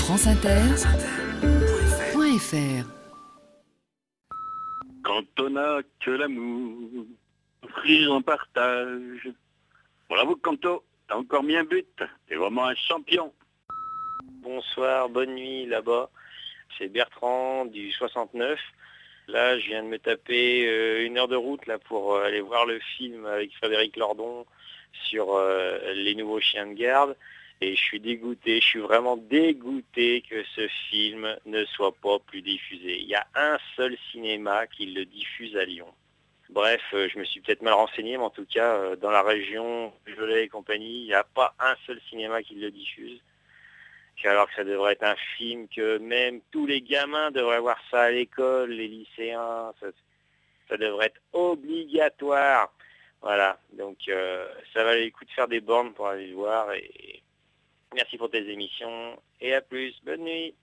franceinter.fr. Quand on n'a que l'amour, offrir en partage. Bravo Canto, t'as encore mis un but, t'es vraiment un champion. Bonsoir, bonne nuit là-bas. C'est Bertrand du 69. Là, je viens de me taper 1 heure de route là pour aller voir le film avec Frédéric Lordon sur les nouveaux chiens de garde. Et je suis dégoûté, je suis vraiment dégoûté que ce film ne soit pas plus diffusé. Il y a un seul cinéma qui le diffuse à Lyon. Bref, je me suis peut-être mal renseigné, mais en tout cas, dans la région, Gelée et compagnie, il n'y a pas un seul cinéma qui le diffuse. Alors que ça devrait être un film que même tous les gamins devraient voir ça à l'école, les lycéens, ça devrait être obligatoire. Voilà, donc ça valait le coup de faire des bornes pour aller le voir. Et merci pour tes émissions et à plus, bonne nuit.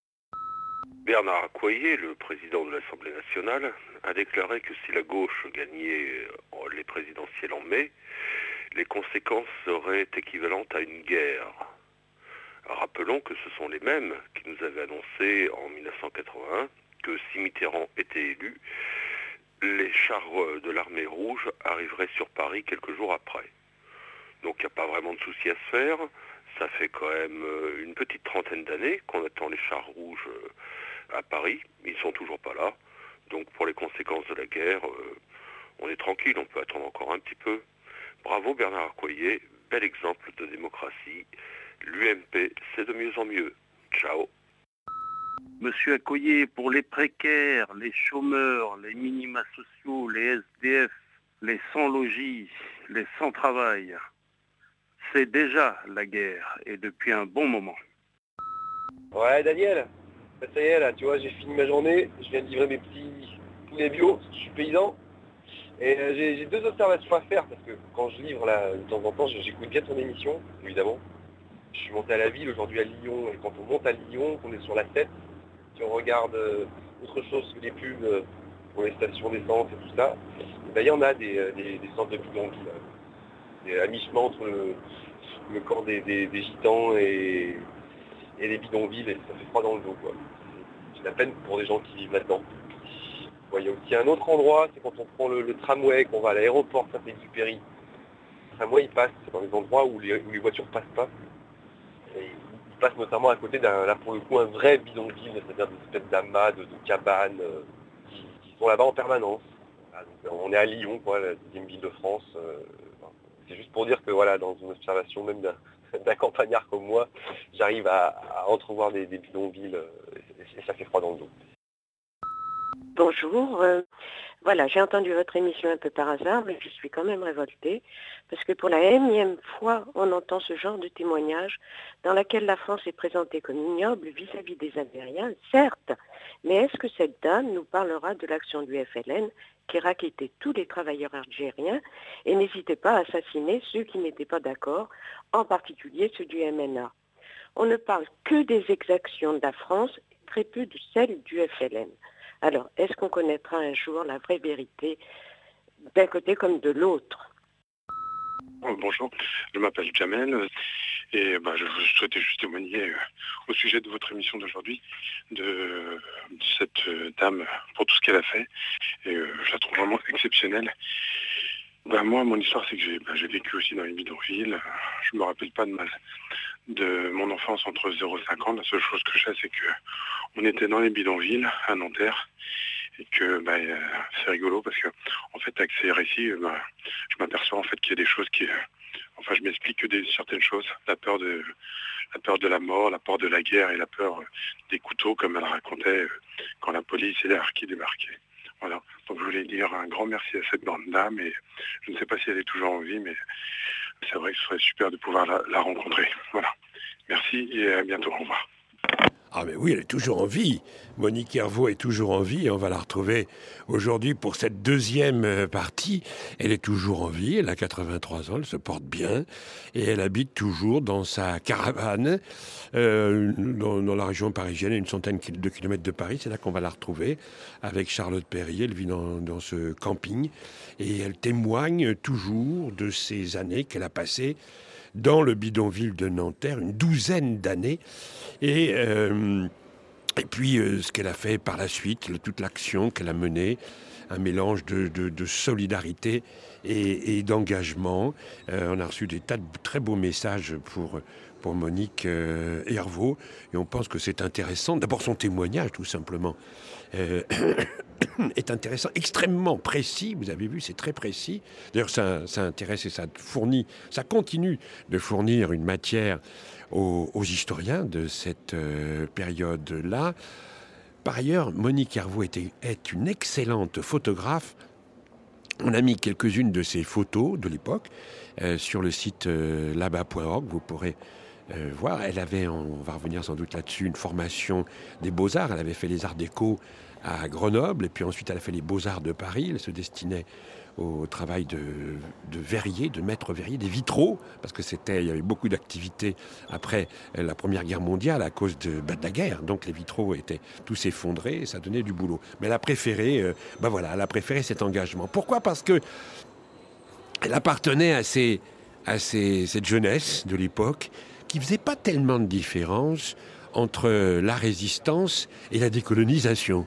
Bernard Accoyer, le président de l'Assemblée nationale, a déclaré que si la gauche gagnait les présidentielles en mai, les conséquences seraient équivalentes à une guerre. Rappelons que ce sont les mêmes qui nous avaient annoncé en 1981 que si Mitterrand était élu, les chars de l'armée rouge arriveraient sur Paris quelques jours après. Donc il n'y a pas vraiment de souci à se faire. Ça fait quand même une petite trentaine d'années qu'on attend les chars rouges à Paris. Ils ne sont toujours pas là. Donc pour les conséquences de la guerre, on est tranquille, on peut attendre encore un petit peu. Bravo Bernard Accoyer, bel exemple de démocratie. L'UMP, c'est de mieux en mieux. Ciao. Monsieur Accoyer, pour les précaires, les chômeurs, les minima sociaux, les SDF, les sans-logis, les sans-travail, c'est déjà la guerre et depuis un bon moment. Ouais Daniel, ça y est là, tu vois, j'ai fini ma journée, je viens de livrer mes petits poulets bio, parce que je suis paysan. Et j'ai 2 observations à faire, parce que quand je livre là, de temps en temps, j'écoute bien ton émission, évidemment. Je suis monté à la ville, aujourd'hui à Lyon, et quand on monte à Lyon, qu'on est sur la 7, si on regarde autre chose que les pubs pour les stations d'essence et tout ça, ben, il y en a des centres de bidonvilles, à mi-chemin entre le corps des gitans et les bidonvilles, et ça fait froid dans le dos, quoi. C'est la peine pour des gens qui vivent là-dedans. Ouais, il y a aussi un autre endroit, c'est quand on prend le tramway, qu'on va à l'aéroport Saint-Exupéry. Le tramway, il passe dans les endroits où les voitures ne passent pas. Et il passe notamment à côté là pour le coup, un vrai bidonville, c'est-à-dire des espèces d'amas, de cabanes qui sont là-bas en permanence. Voilà, donc, on est à Lyon, quoi, la 10e ville de France. C'est juste pour dire que voilà, dans une observation même d'un campagnard comme moi, j'arrive à entrevoir des bidonvilles et ça fait froid dans le dos. Bonjour, voilà, j'ai entendu votre émission un peu par hasard, mais je suis quand même révoltée, parce que pour la énième fois, on entend ce genre de témoignage dans lequel la France est présentée comme ignoble vis-à-vis des Algériens, certes, mais est-ce que cette dame nous parlera de l'action du FLN qui rackettait tous les travailleurs algériens et n'hésitait pas à assassiner ceux qui n'étaient pas d'accord, en particulier ceux du MNA. On ne parle que des exactions de la France et très peu de celles du FLN. Alors, est-ce qu'on connaîtra un jour la vraie vérité d'un côté comme de l'autre ? Bonjour, je m'appelle Jamel et je souhaitais juste témoigner au sujet de votre émission d'aujourd'hui, de cette dame pour tout ce qu'elle a fait. Et je la trouve vraiment exceptionnelle. Moi, mon histoire, c'est que j'ai vécu aussi dans les bidonvilles. Je me rappelle pas de mon enfance entre 0 et 5 ans. La seule chose que je sais, c'est que on était dans les bidonvilles à Nanterre et que c'est rigolo parce que en fait avec ces récits, je m'aperçois en fait qu'il y a des choses qui, je m'explique que certaines choses, la peur de la mort, la peur de la guerre et la peur des couteaux comme elle racontait quand la police et les harkis débarquaient. Voilà. Donc je voulais dire un grand merci à cette grande dame et je ne sais pas si elle est toujours en vie, mais c'est vrai que ce serait super de pouvoir la rencontrer. Voilà. Merci et à bientôt. Au revoir. Ah mais oui, elle est toujours en vie. Monique Hervaux est toujours en vie et on va la retrouver aujourd'hui pour cette deuxième partie. Elle est toujours en vie, elle a 83 ans, elle se porte bien et elle habite toujours dans sa caravane dans la région parisienne, à une centaine de kilomètres de Paris. C'est là qu'on va la retrouver avec Charlotte Perrier. Elle vit dans ce camping et elle témoigne toujours de ces années qu'elle a passées dans le bidonville de Nanterre, une douzaine d'années. Et puis, ce qu'elle a fait par la suite, toute l'action qu'elle a menée, un mélange de solidarité et d'engagement. On a reçu des tas de très beaux messages pour Monique Hervaux, et on pense que c'est intéressant. D'abord, son témoignage, tout simplement, est intéressant, extrêmement précis. Vous avez vu, c'est très précis. D'ailleurs, ça intéresse et ça continue de fournir une matière aux historiens de cette période-là. Par ailleurs, Monique Hervaux est une excellente photographe. On a mis quelques-unes de ses photos de l'époque sur le site laba.org. Vous pourrez voir. Elle avait, on va revenir sans doute là-dessus, une formation des Beaux-Arts. Elle avait fait les Arts Déco à Grenoble, et puis ensuite elle a fait les Beaux-Arts de Paris. Elle se destinait au travail de verrier, de maître verrier, des vitraux, parce que il y avait beaucoup d'activités après la Première Guerre mondiale à cause de la guerre. Donc les vitraux étaient tous effondrés et ça donnait du boulot. Mais elle a préféré, elle a préféré cet engagement. Pourquoi ? Parce que elle appartenait à cette jeunesse de l'époque qui ne faisait pas tellement de différence entre la résistance et la décolonisation.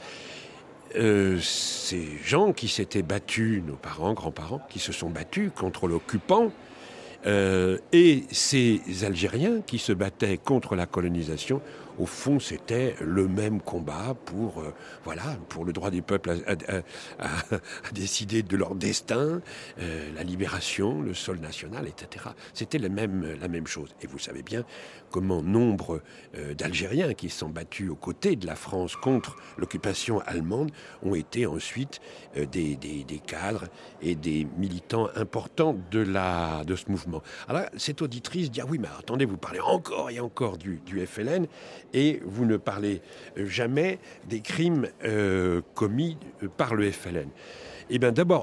Ces gens qui s'étaient battus, nos parents, grands-parents, qui se sont battus contre l'occupant, et ces Algériens qui se battaient contre la colonisation, au fond, c'était le même combat pour le droit des peuples à décider de leur destin, la libération, le sol national, etc. C'était la même chose. Et vous savez bien comment nombre d'Algériens qui sont battus aux côtés de la France contre l'occupation allemande ont été ensuite des cadres et des militants importants de ce mouvement. Alors cette auditrice dit « Ah oui, mais attendez, vous parlez encore et encore du FLN et vous ne parlez jamais des crimes commis par le FLN. » Eh bien d'abord,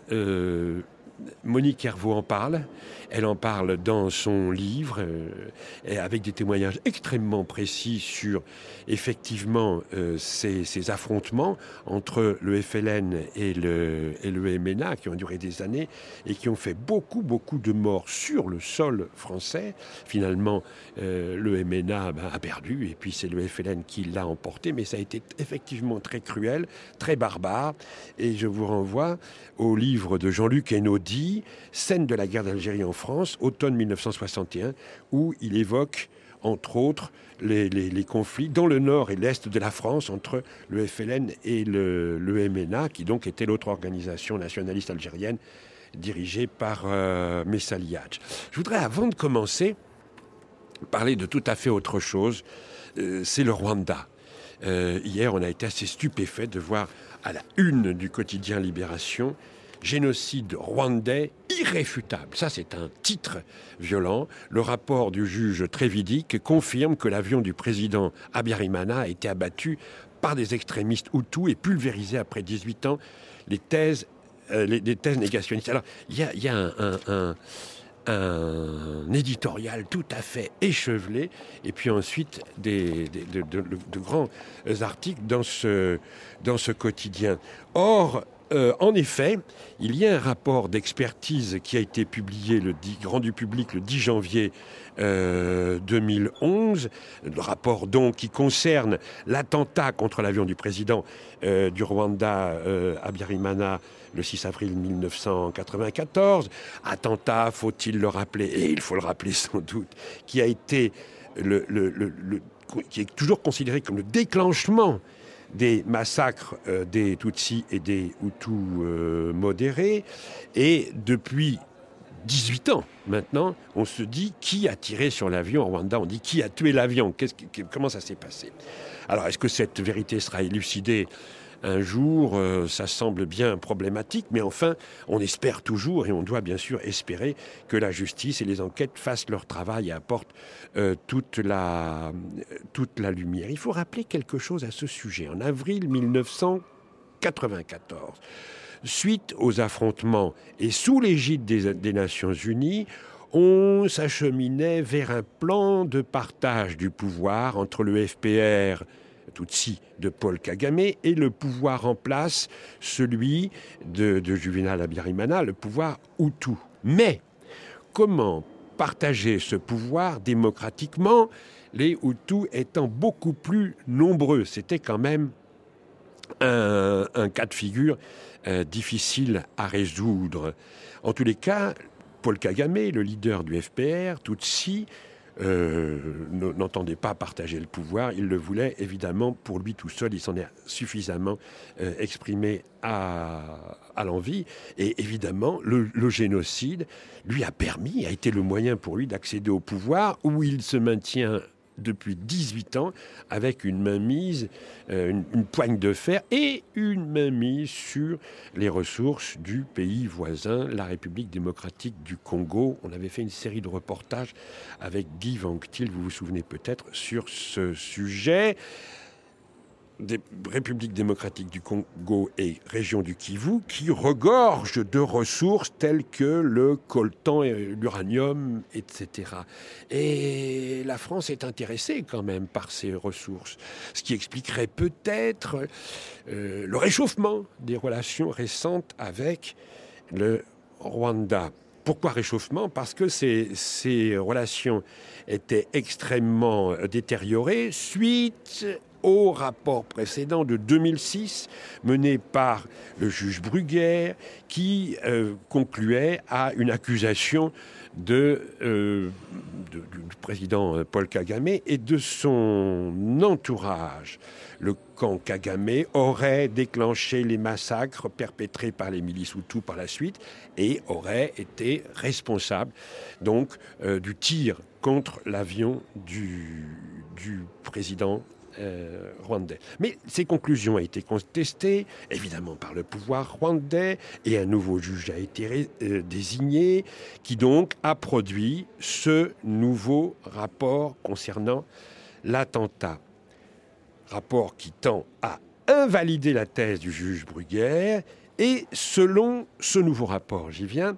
Monique Hervaux en parle. Elle en parle dans son livre, avec des témoignages extrêmement précis sur, effectivement, ces affrontements entre le FLN et le MNA, qui ont duré des années et qui ont fait beaucoup, beaucoup de morts sur le sol français. Finalement, le MNA a perdu, et puis c'est le FLN qui l'a emporté, mais ça a été effectivement très cruel, très barbare. Et je vous renvoie au livre de Jean-Luc Einaudi, Scènes de la guerre d'Algérie en France, automne 1961, où il évoque, entre autres, les conflits dans le nord et l'est de la France entre le FLN et le MNA, qui donc était l'autre organisation nationaliste algérienne dirigée par Messali Hadj. Je voudrais, avant de commencer, parler de tout à fait autre chose. C'est le Rwanda. Hier, on a été assez stupéfait de voir à la une du quotidien Libération « Génocide rwandais irréfutable ». Ça, c'est un titre violent. Le rapport du juge Trévidic confirme que l'avion du président Habyarimana a été abattu par des extrémistes hutus et pulvérisé après 18 ans. Les thèses négationnistes. Alors, il y a un éditorial tout à fait échevelé, et puis ensuite de grands articles dans ce quotidien. Or, en effet, il y a un rapport d'expertise qui a été publié, rendu public le 10 janvier 2011, le rapport donc qui concerne l'attentat contre l'avion du président du Rwanda, Habyarimana, le 6 avril 1994. Attentat, faut-il le rappeler, et il faut le rappeler sans doute, qui a été qui est toujours considéré comme le déclenchement des massacres des Tutsis et des Hutus modérés. Et depuis 18 ans maintenant, on se dit qui a tiré sur l'avion en Rwanda. On dit qui a tué l'avion. Comment ça s'est passé? Alors, est-ce que cette vérité sera élucidée un jour? Ça semble bien problématique, mais enfin, on espère toujours, et on doit bien sûr espérer que la justice et les enquêtes fassent leur travail et apportent toute la lumière. Il faut rappeler quelque chose à ce sujet. En avril 1994, suite aux affrontements et sous l'égide des Nations Unies, on s'acheminait vers un plan de partage du pouvoir entre le FPR Tutsi de Paul Kagame et le pouvoir en place, celui de Juvénal Habyarimana, le pouvoir Hutu. Mais comment partager ce pouvoir démocratiquement, les Hutus étant beaucoup plus nombreux. C'était quand même un cas de figure difficile à résoudre. En tous les cas, Paul Kagame, le leader du FPR, Tutsi, n'entendait pas partager le pouvoir. Il le voulait évidemment pour lui tout seul. Il s'en est suffisamment exprimé à l'envi. Et évidemment, le génocide lui a été le moyen pour lui d'accéder au pouvoir où il se maintient depuis 18 ans avec une mainmise, une poigne de fer et une mainmise sur les ressources du pays voisin, la République démocratique du Congo. On avait fait une série de reportages avec Guy Vanctil, vous vous souvenez peut-être, sur ce sujet. Des Républiques démocratiques du Congo et région du Kivu qui regorgent de ressources telles que le coltan et l'uranium, etc. Et la France est intéressée quand même par ces ressources, ce qui expliquerait peut-être le réchauffement des relations récentes avec le Rwanda. Pourquoi réchauffement ? Parce que ces relations étaient extrêmement détériorées suite au rapport précédent de 2006 mené par le juge Bruguière qui concluait à une accusation du président Paul Kagame et de son entourage. Le camp Kagame aurait déclenché les massacres perpétrés par les milices Hutus par la suite et aurait été responsable donc du tir contre l'avion du président rwandais. Mais ces conclusions ont été contestées, évidemment, par le pouvoir rwandais, et un nouveau juge a été désigné, qui donc a produit ce nouveau rapport concernant l'attentat. Rapport qui tend à invalider la thèse du juge Bruguière, et selon ce nouveau rapport, j'y viens,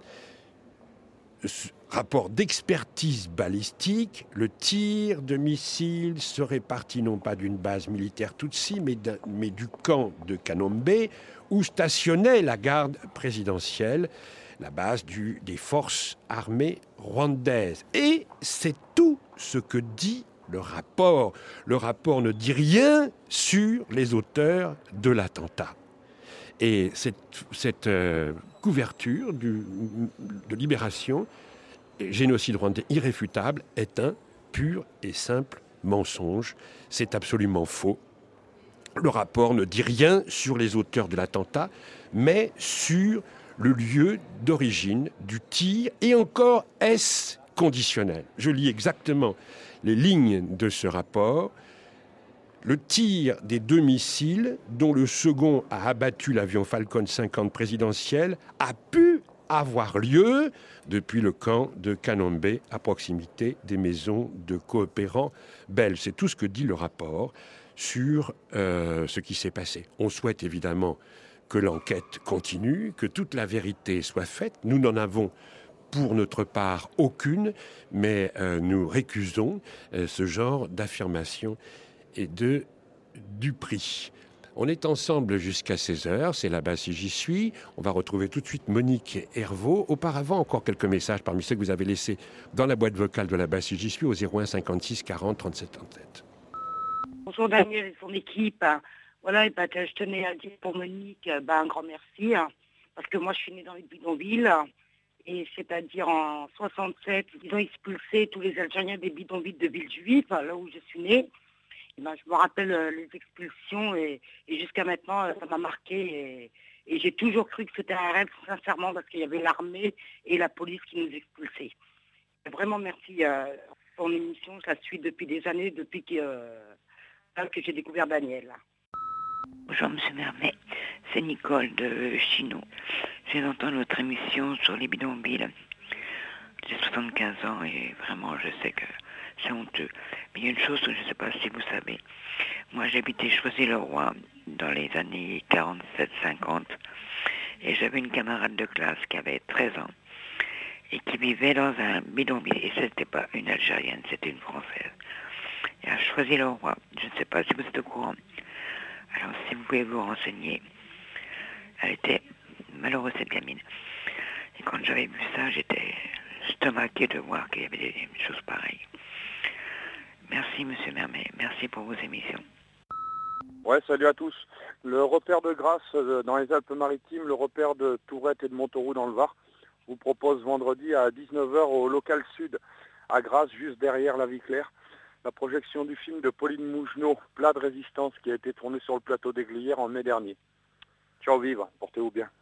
rapport d'expertise balistique, le tir de missiles serait parti non pas d'une base militaire Tutsi, mais du camp de Kanombe, où stationnait la garde présidentielle, la base des forces armées rwandaises. Et c'est tout ce que dit le rapport. Le rapport ne dit rien sur les auteurs de l'attentat. Et cette couverture de Libération, génocide rwandais irréfutable, est un pur et simple mensonge. C'est absolument faux. Le rapport ne dit rien sur les auteurs de l'attentat, mais sur le lieu d'origine du tir, et encore est-ce conditionnel. Je lis exactement les lignes de ce rapport. Le tir des 2 missiles, dont le second a abattu l'avion Falcon 50 présidentiel, a pu avoir lieu depuis le camp de Kanombe, à proximité des maisons de coopérants belges. C'est tout ce que dit le rapport sur ce qui s'est passé. On souhaite évidemment que l'enquête continue, que toute la vérité soit faite. Nous n'en avons pour notre part aucune, mais nous récusons ce genre d'affirmation et du prix. On est ensemble jusqu'à 16h, c'est là-bas si j'y suis. On va retrouver tout de suite Monique Hervaux. Auparavant, encore quelques messages parmi ceux que vous avez laissés dans la boîte vocale de là-bas si j'y suis au 01 56 40 37 37. Bonjour Daniel et son équipe. Voilà, et je tenais à dire pour Monique un grand merci, parce que moi je suis née dans les bidonvilles, et c'est-à-dire en 67, ils ont expulsé tous les Algériens des bidonvilles de Villejuif, là où je suis née. Je me rappelle les expulsions et jusqu'à maintenant, ça m'a marqué. Et j'ai toujours cru que c'était un rêve, sincèrement, parce qu'il y avait l'armée et la police qui nous expulsaient. Vraiment merci pour l'émission. Je la suis depuis des années, depuis que j'ai découvert Daniel. Bonjour M. Mermet, c'est Nicole de Chinon. Je viens d'entendre votre émission sur les bidonvilles. J'ai 75 ans et vraiment je sais que c'est honteux. Mais il y a une chose que je ne sais pas si vous savez. Moi j'habitais Choisy-le-Roi dans les années 47-50 et j'avais une camarade de classe qui avait 13 ans et qui vivait dans un bidonville. Et ce n'était pas une Algérienne, c'était une Française. Et à Choisy-le-Roi, je ne sais pas si vous êtes au courant. Alors si vous pouvez vous renseigner, elle était malheureuse cette gamine. Et quand j'avais vu ça, j'étais estomaqué de voir qu'il y avait des choses pareilles. Merci Monsieur Mermet, merci pour vos émissions. Ouais, salut à tous. Le repère de Grasse dans les Alpes-Maritimes, le repère de Tourette et de Montauroux dans le Var, vous propose vendredi à 19h au local sud à Grasse, juste derrière la Vie Claire, la projection du film de Pauline Mougenot, Plat de résistance, qui a été tourné sur le plateau des Glières en mai dernier. Ciao, vive, portez-vous bien.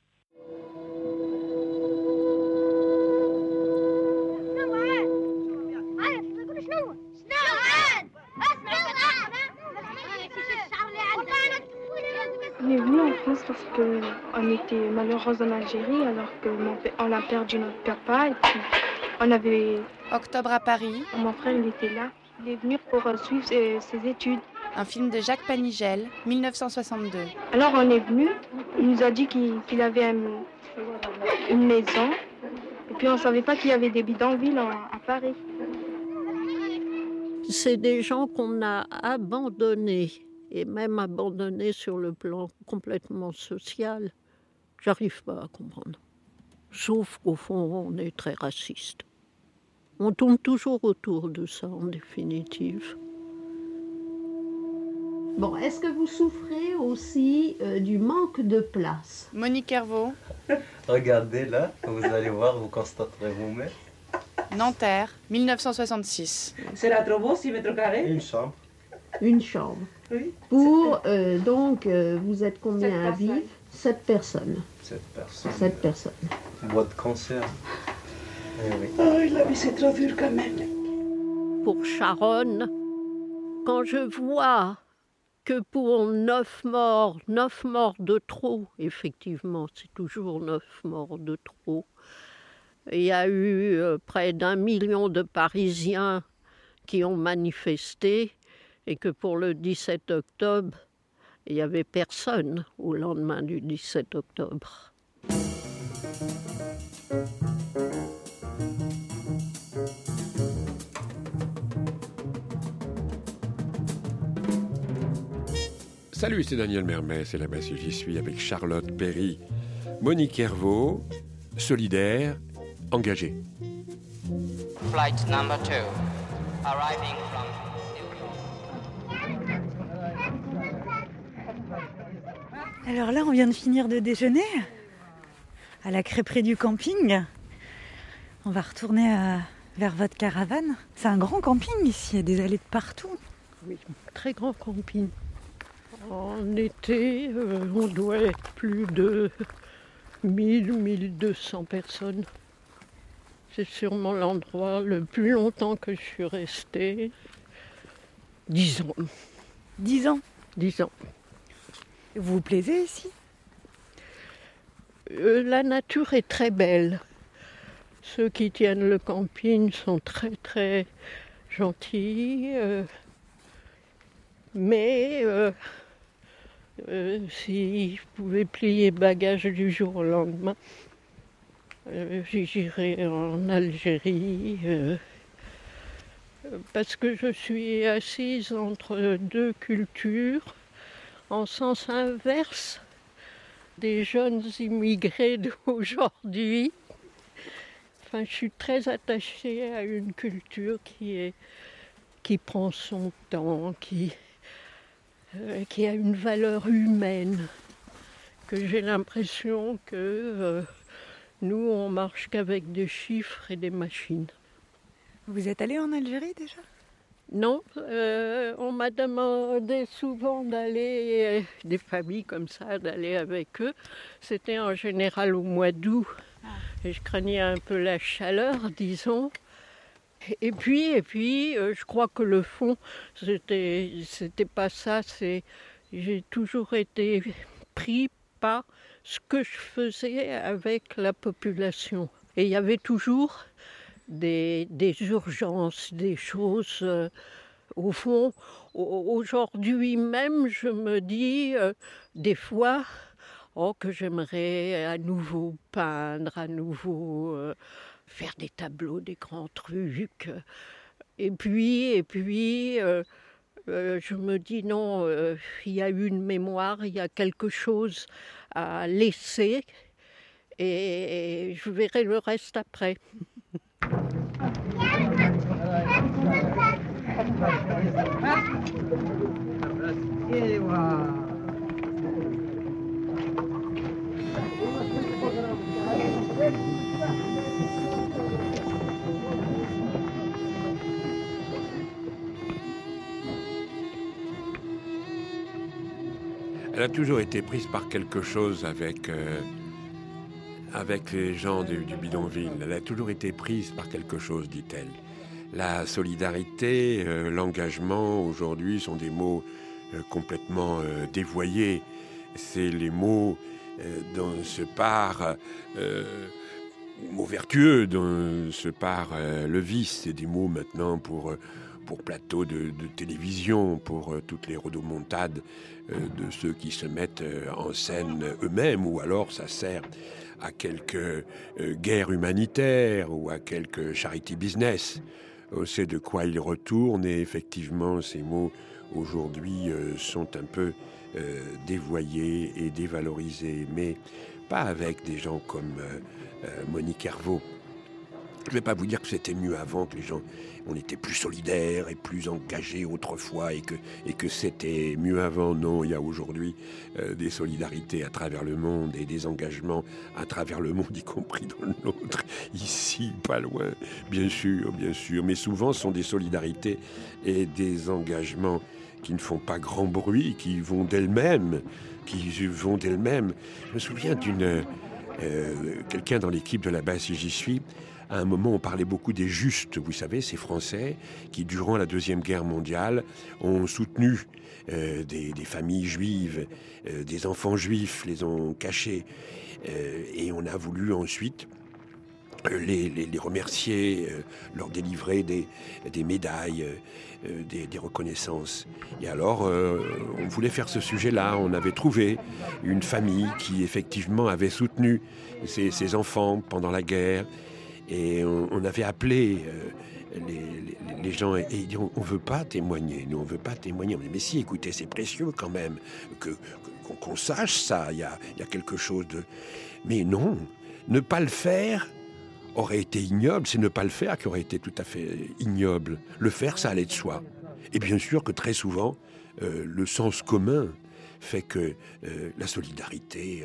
On est venu en France parce qu'on était malheureuse en Algérie alors qu'on a perdu notre papa et puis on avait... Octobre à Paris. Mon frère il était là. Il est venu pour suivre ses études. Un film de Jacques Panigel, 1962. Alors on est venu, il nous a dit qu'il avait une maison et puis on ne savait pas qu'il y avait des bidonvilles à Paris. C'est des gens qu'on a abandonnés. Et même abandonné sur le plan complètement social, j'arrive pas à comprendre. Sauf qu'au fond, on est très raciste. On tourne toujours autour de ça, en définitive. Bon, est-ce que vous souffrez aussi du manque de place? Monique Hervaux. Regardez là, vous allez voir, vous constaterez vous-même. Nanterre, 1966. C'est la trop beau, 6 mètres carrés? Une chambre. Une chambre. Oui. Pour, donc, vous êtes combien à vivre? 7 personnes. 7 personnes. 7 personnes. Boîte de concert. Oui. Oh, la vie, c'est trop dur quand même. Pour Charonne, quand je vois que pour 9 morts de trop, effectivement, c'est toujours 9 morts de trop, il y a eu près d'1 million de Parisiens qui ont manifesté, et que pour le 17 octobre, il n'y avait personne au lendemain du 17 octobre. Salut, c'est Daniel Mermet, c'est la messe J'y suis avec Charlotte Perry, Monique Hervaux, solidaire, engagée. Flight number 2, arriving from... Alors là, on vient de finir de déjeuner à la crêperie du camping. On va retourner vers votre caravane. C'est un grand camping ici, il y a des allées de partout. Oui, très grand camping. En été, on doit être plus de 1200 personnes. C'est sûrement l'endroit le plus longtemps que je suis restée. 10 ans. 10 ans 10 ans. Vous vous plaisez ici? La nature est très belle. Ceux qui tiennent le camping sont très très gentils. Mais si je pouvais plier bagages du jour au lendemain, j'irais en Algérie. Parce que je suis assise entre deux cultures. En sens inverse des jeunes immigrés d'aujourd'hui. Enfin, je suis très attachée à une culture qui prend son temps, qui a une valeur humaine, que j'ai l'impression que nous, on marche qu'avec des chiffres et des machines. Vous êtes allé en Algérie déjà ? Non, on m'a demandé souvent d'aller, des familles comme ça, d'aller avec eux. C'était en général au mois d'août. Et je craignais un peu la chaleur, disons. Et puis, je crois que le fond, c'était pas ça. J'ai toujours été pris par ce que je faisais avec la population. Et il y avait toujours des urgences, des choses. Au fond, aujourd'hui même, je me dis des fois que j'aimerais à nouveau peindre, à nouveau faire des tableaux, des grands trucs. Et puis, je me dis non, il y a une mémoire, il y a quelque chose à laisser et je verrai le reste après. Elle a toujours été prise par quelque chose avec les gens du bidonville. Elle a toujours été prise par quelque chose, dit-elle. La solidarité, l'engagement, aujourd'hui, sont des mots complètement dévoyés. C'est les mots dont se part, mots vertueux dont se part le vice. C'est des mots maintenant pour plateaux de télévision, pour toutes les rodomontades de ceux qui se mettent en scène eux-mêmes, ou alors ça sert à quelques guerres humanitaires ou à quelques charity business. On sait de quoi ils retournent, et effectivement ces mots aujourd'hui sont un peu dévoyés et dévalorisés, mais pas avec des gens comme Monique Herveau. Je ne vais pas vous dire que c'était mieux avant, que les gens, on était plus solidaires et plus engagés autrefois et que c'était mieux avant. Non, il y a aujourd'hui des solidarités à travers le monde et des engagements à travers le monde, y compris dans le nôtre, ici, pas loin, bien sûr. Mais souvent, ce sont des solidarités et des engagements qui ne font pas grand bruit, qui vont d'elles-mêmes. Je me souviens d'une... quelqu'un dans l'équipe de là-bas, si j'y suis... À un moment, on parlait beaucoup des Justes, vous savez, ces Français qui, durant la Deuxième Guerre mondiale, ont soutenu des familles juives, des enfants juifs, les ont cachés. Et on a voulu ensuite les remercier, leur délivrer des médailles, des reconnaissances. Et alors, on voulait faire ce sujet-là. On avait trouvé une famille qui, effectivement, avait soutenu ses enfants pendant la guerre. Et on avait appelé les gens et ils disaient, on ne veut pas témoigner, nous on ne veut pas témoigner. On dit, mais si, écoutez, c'est précieux quand même qu'on sache ça, il y a quelque chose de... Mais non, ne pas le faire aurait été ignoble, c'est ne pas le faire qui aurait été tout à fait ignoble. Le faire, ça allait de soi. Et bien sûr que très souvent, le sens commun fait que la solidarité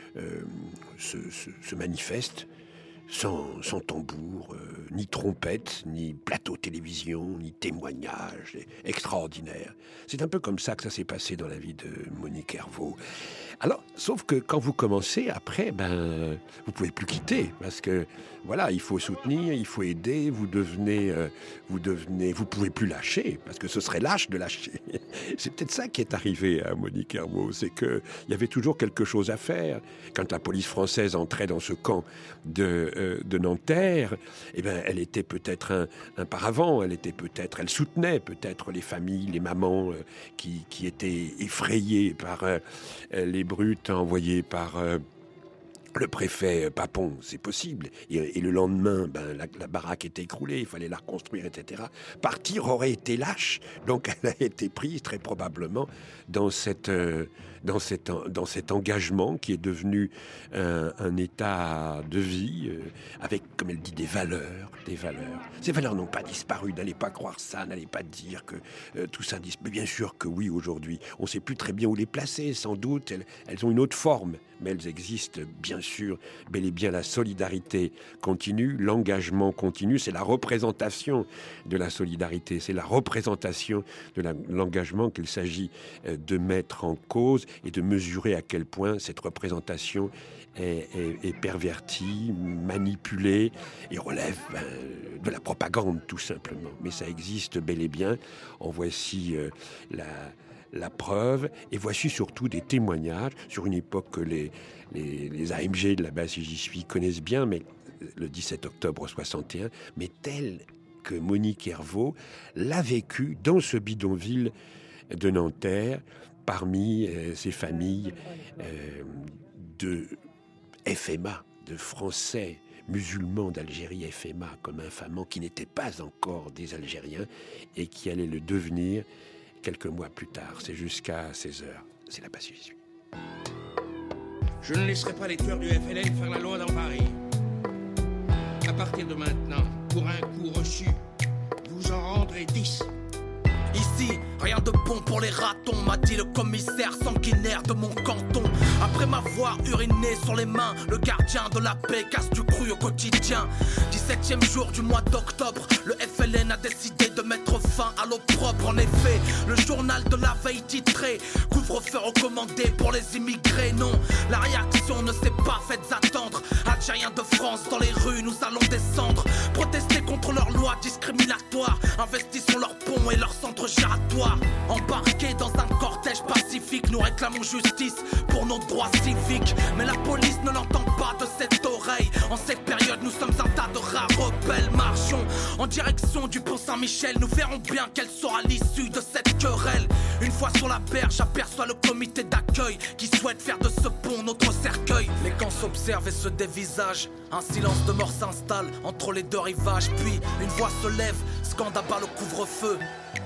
se manifeste sans tambour, ni trompette, ni plateau télévision, ni témoignage extraordinaire. C'est un peu comme ça que ça s'est passé dans la vie de Monique Herveau. Alors, sauf que quand vous commencez, après, vous pouvez plus quitter, parce que, voilà, il faut soutenir, il faut aider, vous pouvez plus lâcher, parce que ce serait lâche de lâcher. C'est peut-être ça qui est arrivé à Monique Herveau, c'est qu'il y avait toujours quelque chose à faire. Quand la police française entrait dans ce camp de Nanterre, eh ben, elle était peut-être un paravent, elle soutenait peut-être les familles, les mamans qui étaient effrayées par les brutes envoyées par le préfet Papon, c'est possible. Et le lendemain, la baraque était écroulée, il fallait la reconstruire, etc. Partir aurait été lâche. Donc elle a été prise très probablement dans cet engagement qui est devenu un état de vie avec, comme elle dit, des valeurs. Ces valeurs n'ont pas disparu. N'allez pas croire ça, n'allez pas dire que tout ça disparaît. Bien sûr que oui, aujourd'hui. On ne sait plus très bien où les placer, sans doute. Elles ont une autre forme, mais elles existent, bien sûr. Bel et bien, la solidarité continue, l'engagement continue. C'est la représentation de la solidarité, c'est la représentation de l'engagement qu'il s'agit de mettre en cause et de mesurer à quel point cette représentation est pervertie, manipulée et relève de la propagande, tout simplement. Mais ça existe bel et bien. En voici la preuve, et voici surtout des témoignages sur une époque que les AMG de là-bas, si j'y suis, connaissent bien, mais le 17 octobre 61, mais tel que Monique Herveau l'a vécu dans ce bidonville de Nanterre, parmi ces familles de FMA, de Français musulmans d'Algérie, FMA, comme infamant, qui n'étaient pas encore des Algériens et qui allaient le devenir quelques mois plus tard. C'est jusqu'à 16h. C'est là-bas si j'y suis. Je ne laisserai pas les tueurs du FLN faire la loi dans Paris. À partir de maintenant, pour un coup reçu, vous en rendrez 10. Ici, rien de bon pour les ratons, m'a dit le commissaire sanguinaire de mon canton. Après m'avoir uriné sur les mains, le gardien de la paix casse du cru au quotidien. 17e jour du mois d'octobre, le FLN a décidé de mettre fin à l'opprobre. En effet, le journal de la veille titré couvre-feu recommandé pour les immigrés. Non, la réaction ne s'est pas faite attendre. Algériens de France dans les rues, nous allons descendre, protester contre leurs lois discriminatoires. Investissons leurs ponts et leurs centres giratoires. Embarqués dans un cortège pacifique, nous réclamons justice pour nos droits civiques. Mais la police ne l'entend pas de cette oreille. En cette période, nous sommes un tas de rares rebelles. Marchons en direction du pont Saint-Michel. Nous verrons bien quelle sera l'issue de cette querelle. Une fois sur la berge, j'aperçois le comité d'accueil qui souhaite faire de ce pont notre cercueil. Les camps s'observent et se dévisagent. Un silence de mort s'installe entre les deux rivages. Puis une voix se lève, scande à bas le couvre-feu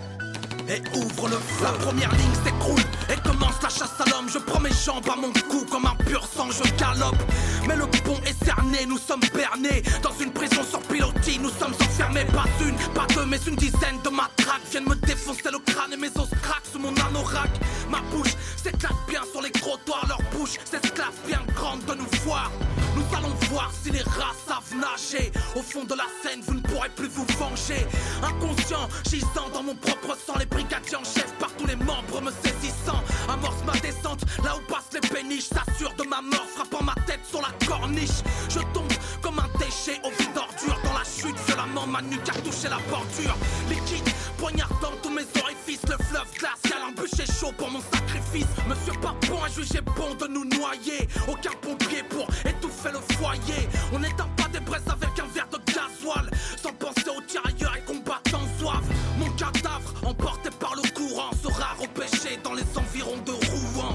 et ouvre le feu. La première ligne s'écroule et commence la chasse à l'homme. Je prends mes jambes à mon cou comme un pur sang, je galope. Mais le pont est cerné, nous sommes bernés dans une prison sur pilotis, nous sommes enfermés. Pas une, pas deux, mais une dizaine de matraques viennent me défoncer le crâne et mes os craquent sous mon anorak. Ma bouche s'éclate bien sur les trottoirs, leur bouche s'esclave bien grande de nous voir. Nous allons voir si les rats savent nager. Au fond de la Seine, vous ne pourrez plus vous venger. Inconscient, gisant dans mon propre sang, les brigadiers en chef par tous les membres me saisissant. Amorce ma descente, là où passent les péniches, s'assure de ma mort, frappant ma tête sur la corniche. Je tombe comme un déchet au vide d'ordure. Dans la chute, violemment, ma nuque a touché la bordure. Liquide, poignardant tous mes orifices. Le fleuve glacial, un bûcher chaud pour mon sacrifice. Monsieur Papon a jugé bon de nous noyer. Aucun pompier pour étouffer le foyer. On n'éteint pas des braises avec un verre de gasoil, sans penser aux tirailleurs et combattants zouaves. Mon cadavre, emporté par le courant, sera repêché dans les environs de Rouen.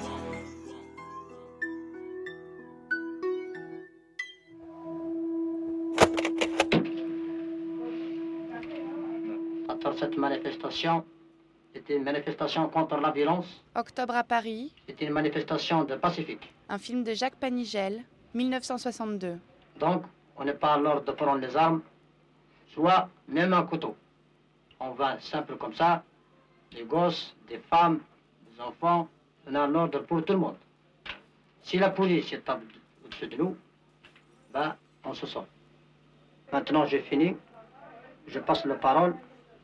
Cette manifestation était une manifestation contre la violence. Octobre à Paris. C'était une manifestation de pacifique. Un film de Jacques Panigel, 1962. Donc, on n'est pas à l'ordre de prendre les armes, soit même un couteau. On va simple comme ça, des gosses, des femmes, des enfants, on a l'ordre pour tout le monde. Si la police est au-dessus de nous, ben, on se sort. Maintenant, j'ai fini. Je passe la parole.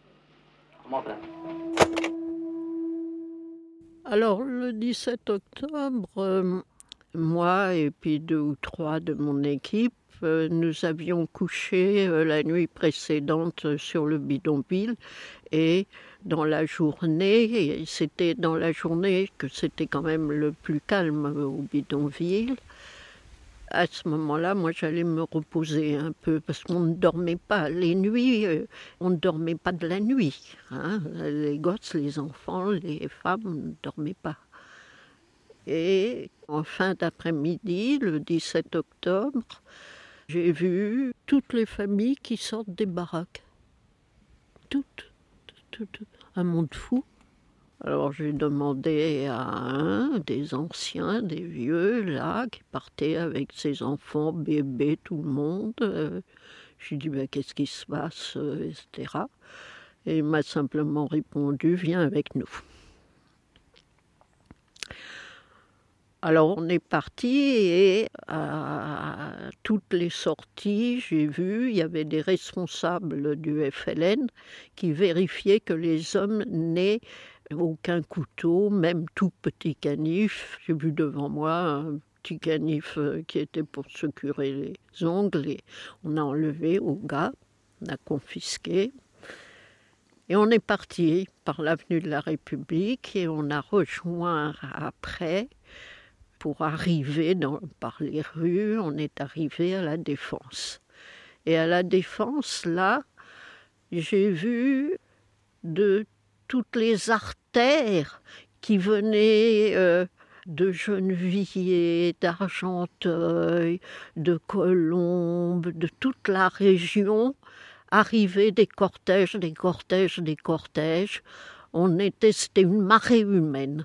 Alors, le 17 octobre, moi et puis 2 ou 3 de mon équipe, nous avions couché la nuit précédente sur le bidonville et dans la journée, c'était dans la journée que c'était quand même le plus calme au bidonville. À ce moment-là, moi, j'allais me reposer un peu parce qu'on ne dormait pas. Les nuits, on ne dormait pas de la nuit. Hein. Les gosses, les enfants, les femmes ne dormaient pas. Et en fin d'après-midi, le 17 octobre, j'ai vu toutes les familles qui sortent des baraques. Toutes. Un monde fou. Alors j'ai demandé à un des anciens, des vieux, là, qui partait avec ses enfants, bébés, tout le monde. Je lui ai dit, ben, qu'est-ce qui se passe, etc. Et il m'a simplement répondu, viens avec nous. Alors on est parti et à toutes les sorties, j'ai vu, il y avait des responsables du FLN qui vérifiaient que les hommes n'aient aucun couteau, même tout petit canif. J'ai vu devant moi un petit canif qui était pour se curer les ongles et on a enlevé au gars, on a confisqué. Et on est parti par l'avenue de la République et on a rejoint après, pour arriver par les rues, on est arrivé à la Défense. Et à la Défense, là, j'ai vu de toutes les artères qui venaient de Gennevilliers, d'Argenteuil, de Colombes, de toute la région, arriver des cortèges. C'était une marée humaine.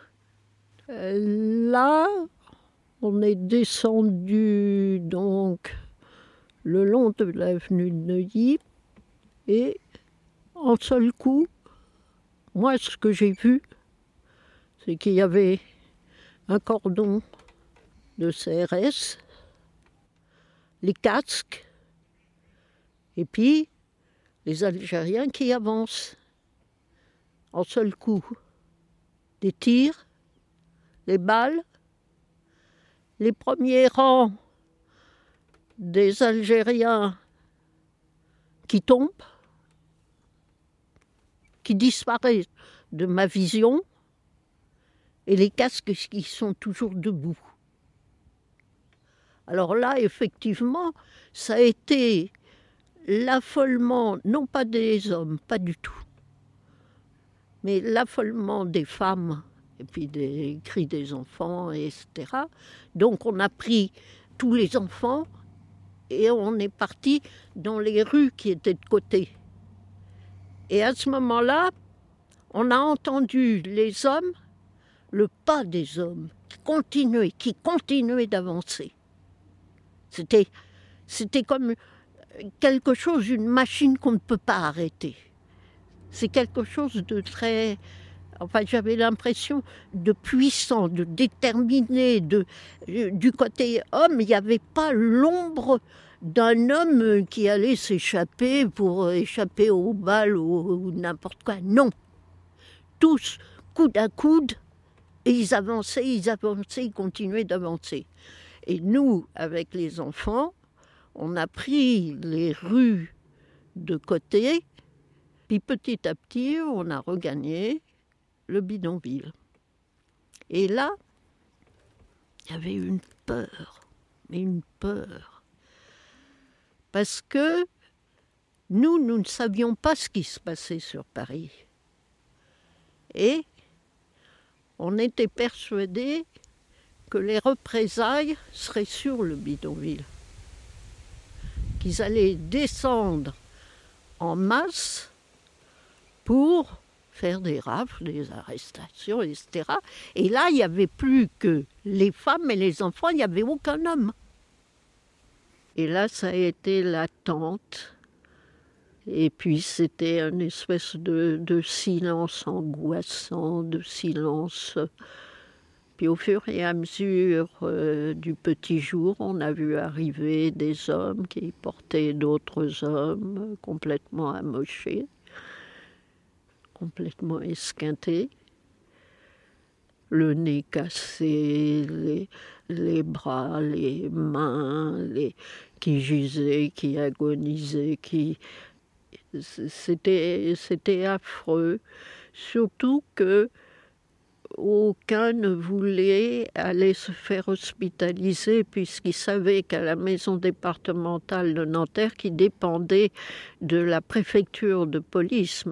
Là, on est descendu donc le long de l'avenue de Neuilly et en seul coup, Moi, ce que j'ai vu, c'est qu'il y avait un cordon de CRS, les casques, et puis les Algériens qui avancent en seul coup. Des tirs, des balles, les premiers rangs des Algériens qui tombent, qui disparaissent de ma vision, et les casques qui sont toujours debout. Alors là, effectivement, ça a été l'affolement, non pas des hommes, pas du tout, mais l'affolement des femmes, et puis des cris des enfants, etc. Donc on a pris tous les enfants et on est parti dans les rues qui étaient de côté. Et à ce moment-là, on a entendu les hommes, le pas des hommes, qui continuaient d'avancer. C'était comme quelque chose, une machine qu'on ne peut pas arrêter. C'est quelque chose de très... Enfin, j'avais l'impression de puissant, de déterminé. Du côté homme, il n'y avait pas l'ombre d'un homme qui allait s'échapper pour échapper aux balles ou n'importe quoi. Non. Tous, coude à coude, et ils avançaient, ils continuaient d'avancer. Et nous, avec les enfants, on a pris les rues de côté, puis petit à petit, on a regagné le bidonville. Et là, il y avait une peur, mais une peur. Parce que nous ne savions pas ce qui se passait sur Paris. Et on était persuadés que les représailles seraient sur le bidonville. Qu'ils allaient descendre en masse pour faire des rafles, des arrestations, etc. Et là, il n'y avait plus que les femmes et les enfants, il n'y avait aucun homme. Et là, ça a été l'attente. Et puis, c'était une espèce de silence angoissant, de silence. Puis, au fur et à mesure du petit jour, on a vu arriver des hommes qui portaient d'autres hommes complètement amochés, complètement esquintés, le nez cassé, les bras, les mains, qui gisaient, qui agonisaient, C'était affreux, surtout que aucun ne voulait aller se faire hospitaliser puisqu'il savait qu'à la maison départementale de Nanterre, qui dépendait de la préfecture de police,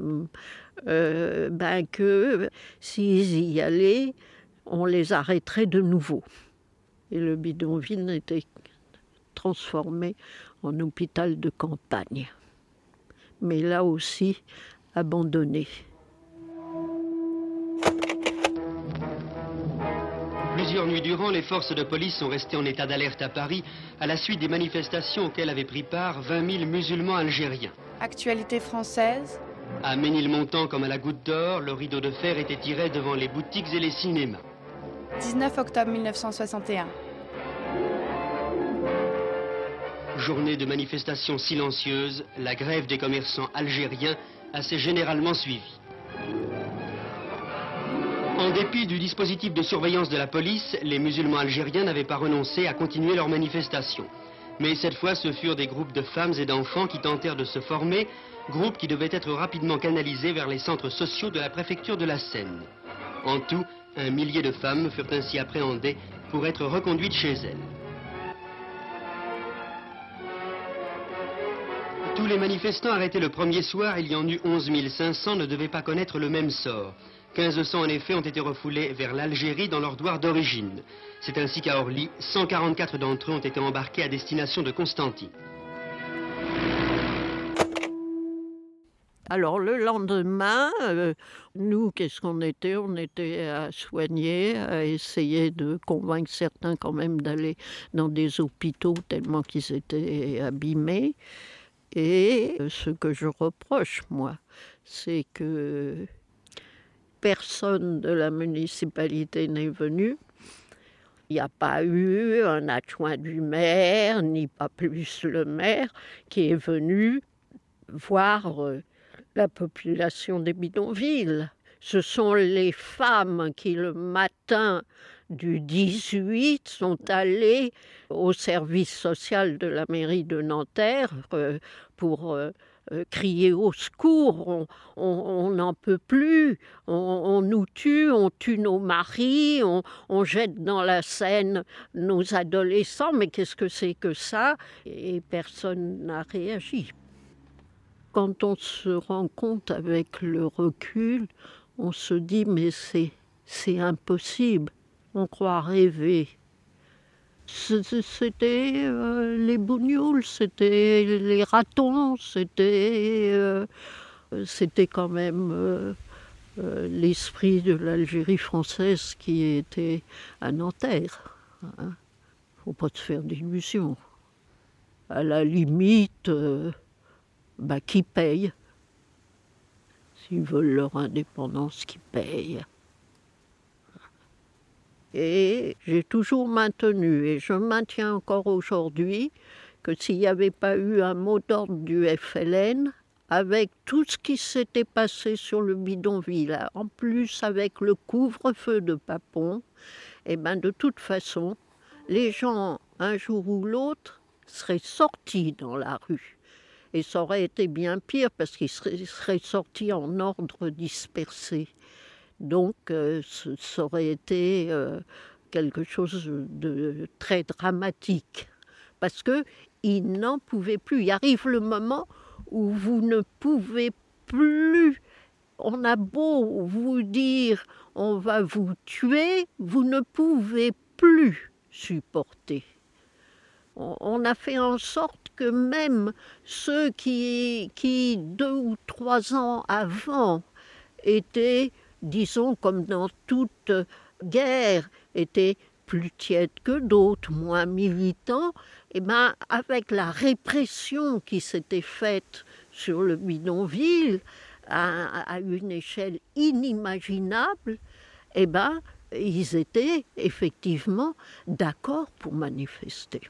que s'ils y allaient, on les arrêterait de nouveau. Et le bidonville était transformé en hôpital de campagne. Mais là aussi, abandonné. Plusieurs nuits durant, les forces de police sont restées en état d'alerte à Paris à la suite des manifestations auxquelles avaient pris part 20 000 musulmans algériens. Actualité française. À Ménilmontant comme à la Goutte d'Or, le rideau de fer était tiré devant les boutiques et les cinémas. 19 octobre 1961. Journée de manifestations silencieuses, la grève des commerçants algériens s'est généralement suivie. En dépit du dispositif de surveillance de la police, les musulmans algériens n'avaient pas renoncé à continuer leurs manifestations. Mais cette fois, ce furent des groupes de femmes et d'enfants qui tentèrent de se former, groupes qui devaient être rapidement canalisés vers les centres sociaux de la préfecture de la Seine. En tout, 1 millier de femmes furent ainsi appréhendées pour être reconduites chez elles. Tous les manifestants arrêtés le premier soir, il y en eut 11 500, ne devaient pas connaître le même sort. 1500 en effet ont été refoulés vers l'Algérie dans leur douar d'origine. C'est ainsi qu'à Orly, 144 d'entre eux ont été embarqués à destination de Constantine. Alors le lendemain, nous, qu'est-ce qu'on était? On était à soigner, à essayer de convaincre certains quand même d'aller dans des hôpitaux tellement qu'ils étaient abîmés. Et ce que je reproche, moi, c'est que personne de la municipalité n'est venu. Il n'y a pas eu un adjoint du maire, ni pas plus le maire, qui est venu voir la population des bidonvilles. Ce sont les femmes qui, le matin du 18, sont allées au service social de la mairie de Nanterre pour crier au secours. On n'en peut plus, on nous tue, on tue nos maris, on jette dans la Seine nos adolescents, mais qu'est-ce que c'est que ça? Et personne n'a réagi. Quand on se rend compte avec le recul, on se dit mais c'est impossible, on croit rêver. C'était les bougnoules, c'était les ratons, c'était quand même l'esprit de l'Algérie française qui était à Nanterre. Hein. Faut pas se faire d'illusions. À la limite, qui paye? S'ils veulent leur indépendance, qui paye? Et j'ai toujours maintenu, et je maintiens encore aujourd'hui, que s'il n'y avait pas eu un mot d'ordre du FLN, avec tout ce qui s'était passé sur le bidonville, en plus avec le couvre-feu de Papon, de toute façon, les gens, un jour ou l'autre, seraient sortis dans la rue. Et ça aurait été bien pire, parce qu'ils seraient sortis en ordre dispersé. Donc, ça aurait été quelque chose de très dramatique. Parce qu'ils n'en pouvaient plus. Il arrive le moment où vous ne pouvez plus. On a beau vous dire on va vous tuer, vous ne pouvez plus supporter. On a fait en sorte que même ceux qui 2 ou 3 ans avant étaient, disons, comme dans toute guerre, étaient plus tièdes que d'autres, moins militants, avec la répression qui s'était faite sur le bidonville à une échelle inimaginable, ils étaient effectivement d'accord pour manifester.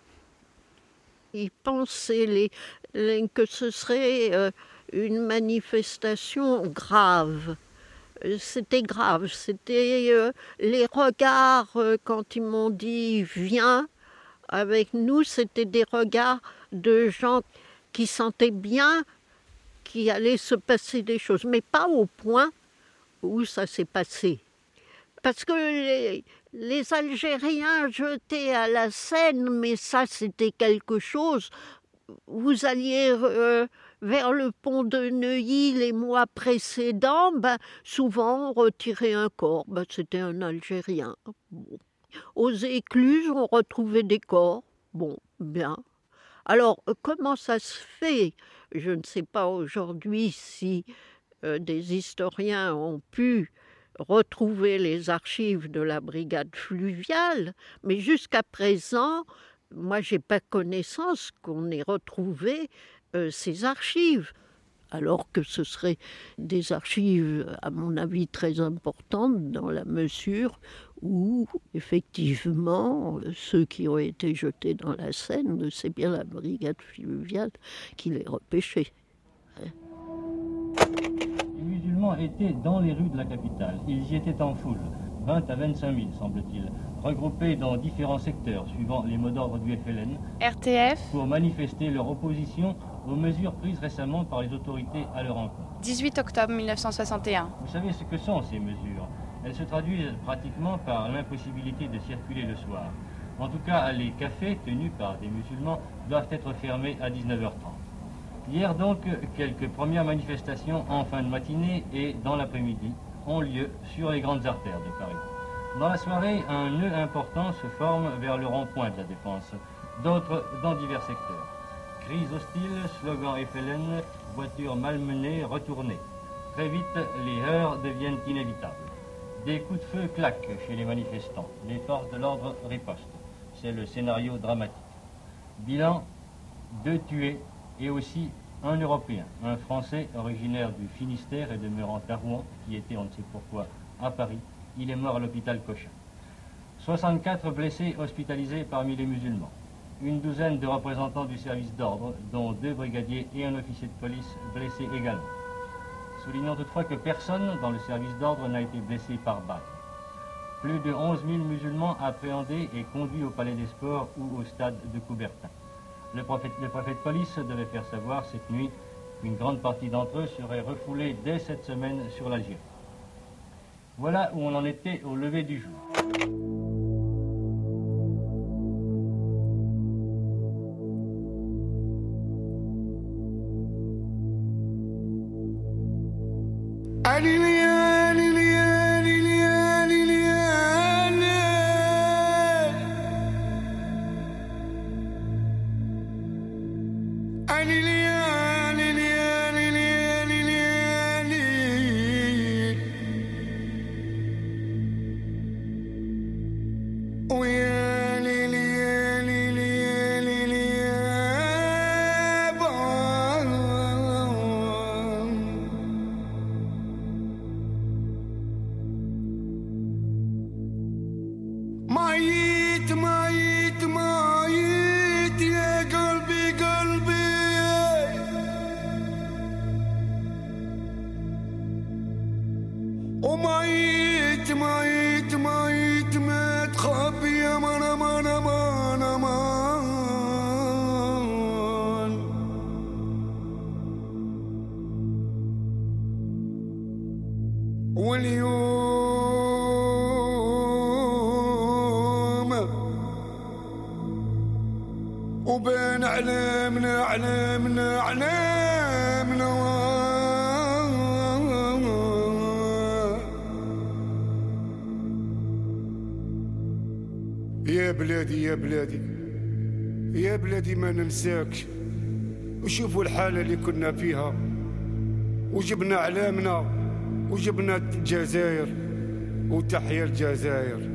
Ils pensaient que ce serait une manifestation grave. C'était grave, c'était les regards quand ils m'ont dit « viens avec nous », c'était des regards de gens qui sentaient bien qu'il allait se passer des choses, mais pas au point où ça s'est passé. Parce que les Algériens jetaient à la Seine, mais ça c'était quelque chose. Vous alliez vers le pont de Neuilly les mois précédents, souvent on retirait un corps, c'était un Algérien. Bon. Aux écluses, on retrouvait des corps. Bon, bien. Alors, comment ça se fait? Je ne sais pas aujourd'hui si des historiens ont pu retrouver les archives de la brigade fluviale, mais jusqu'à présent, moi, je n'ai pas connaissance qu'on ait retrouvé ces archives, alors que ce seraient des archives, à mon avis, très importantes dans la mesure où, effectivement, ceux qui ont été jetés dans la Seine, c'est bien la brigade fluviale qui les repêchait. Les musulmans étaient dans les rues de la capitale. Ils y étaient en foule, 20 à 25 000, semble-t-il, regroupés dans différents secteurs, suivant les mots d'ordre du FLN, RTF, pour manifester leur opposition aux mesures prises récemment par les autorités à leur encontre. 18 octobre 1961. Vous savez ce que sont ces mesures? Elles se traduisent pratiquement par l'impossibilité de circuler le soir. En tout cas, les cafés tenus par des musulmans doivent être fermés à 19h30. Hier donc, quelques premières manifestations en fin de matinée et dans l'après-midi ont lieu sur les grandes artères de Paris. Dans la soirée, un nœud important se forme vers le rond-point de la Défense, d'autres dans divers secteurs. Cris hostiles, slogans FLN, voitures malmenées, retournées. Très vite, les heurts deviennent inévitables. Des coups de feu claquent chez les manifestants. Les forces de l'ordre ripostent. C'est le scénario dramatique. Bilan, 2 tués et aussi Un Européen, un Français originaire du Finistère et demeurant à Rouen, qui était, on ne sait pourquoi, à Paris. Il est mort à l'hôpital Cochin. 64 blessés hospitalisés parmi les musulmans. Une douzaine de représentants du service d'ordre, dont 2 brigadiers et un officier de police blessés également. Soulignons toutefois que personne dans le service d'ordre n'a été blessé par balle. Plus de 11 000 musulmans appréhendés et conduits au Palais des Sports ou au stade de Coubertin. Le préfet de police devait faire savoir cette nuit qu'une grande partie d'entre eux serait refoulée dès cette semaine sur l'Algérie. Voilà où on en était au lever du jour. وبين علامنا علامنا علامنا يا بلادي يا بلادي يا بلادي ما ننساك. وشوفوا الحالة اللي كنا فيها وجبنا علامنا وجبنا الجزائر وتحيا الجزائر.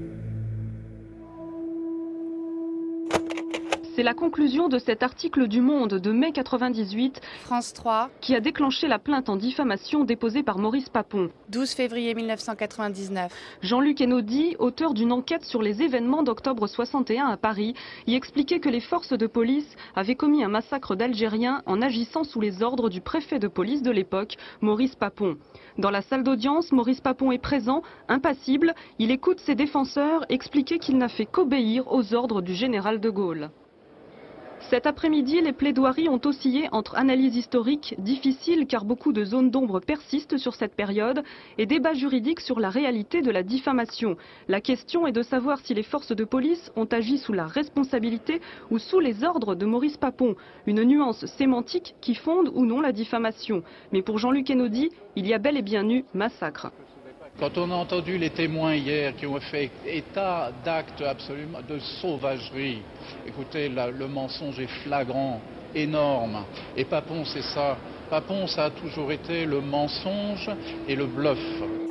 C'est la conclusion de cet article du Monde de mai 98, France 3, qui a déclenché la plainte en diffamation déposée par Maurice Papon. 12 février 1999. Jean-Luc Einaudi, auteur d'une enquête sur les événements d'octobre 61 à Paris, y expliquait que les forces de police avaient commis un massacre d'Algériens en agissant sous les ordres du préfet de police de l'époque, Maurice Papon. Dans la salle d'audience, Maurice Papon est présent, impassible. Il écoute ses défenseurs expliquer qu'il n'a fait qu'obéir aux ordres du général de Gaulle. Cet après-midi, les plaidoiries ont oscillé entre analyse historique, difficile car beaucoup de zones d'ombre persistent sur cette période, et débat juridique sur la réalité de la diffamation. La question est de savoir si les forces de police ont agi sous la responsabilité ou sous les ordres de Maurice Papon. Une nuance sémantique qui fonde ou non la diffamation. Mais pour Jean-Luc Einaudi, il y a bel et bien eu massacre. Quand on a entendu les témoins hier qui ont fait état d'actes absolument de sauvagerie, écoutez, le mensonge est flagrant, énorme. Et Papon, c'est ça. Papon, ça a toujours été le mensonge et le bluff.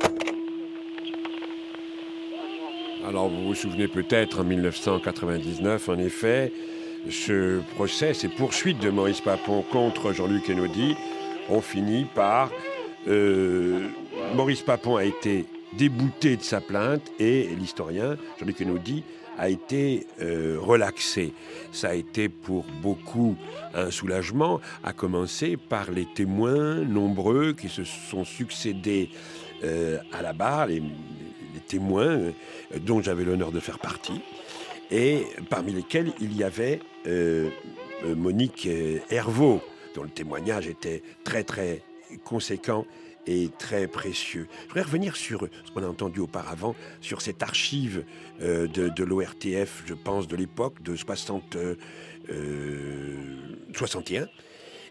Alors, vous vous souvenez peut-être, en 1999, en effet, ce procès, ces poursuites de Maurice Papon contre Jean-Luc Einaudi ont fini par... Maurice Papon a été débouté de sa plainte et l'historien Jean-Luc Einaudi a été relaxé. Ça a été pour beaucoup un soulagement, à commencer par les témoins nombreux qui se sont succédés à la barre, les témoins dont j'avais l'honneur de faire partie, et parmi lesquels il y avait Monique Hervaux, dont le témoignage était très très conséquent et très précieux. Je voudrais revenir sur ce qu'on a entendu auparavant, sur cette archive de l'ORTF, je pense, de l'époque, de 61. Et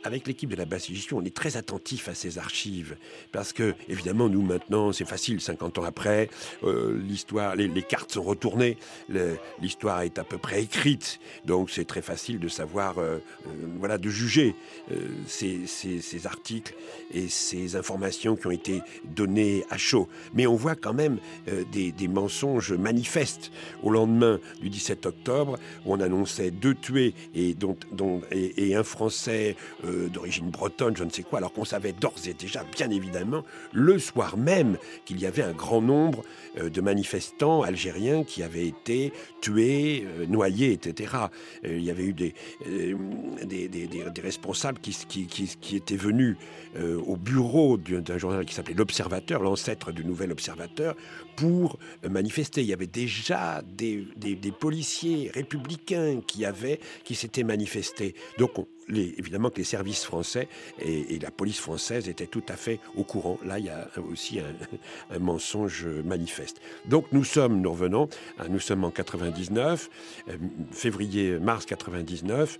avec l'équipe de la Basse-Égyptienne, on est très attentif à ces archives. Parce que, évidemment, nous, maintenant, c'est facile, 50 ans après, l'histoire, les cartes sont retournées, l'histoire est à peu près écrite. Donc, c'est très facile de savoir, voilà, de juger ces articles et ces informations qui ont été données à chaud. Mais on voit quand même des mensonges manifestes. Au lendemain du 17 octobre, où on annonçait 2 tués et un Français d'origine bretonne, je ne sais quoi, alors qu'on savait d'ores et déjà, bien évidemment, le soir même, qu'il y avait un grand nombre de manifestants algériens qui avaient été tués, noyés, etc. Il y avait eu des responsables qui étaient venus au bureau d'un journal qui s'appelait L'Observateur, l'ancêtre du Nouvel Observateur, pour manifester. Il y avait déjà des policiers républicains qui s'étaient manifestés. Donc, évidemment que les services français et la police française étaient tout à fait au courant. Là, il y a aussi un mensonge manifeste. Donc, nous sommes en 99, mars 99.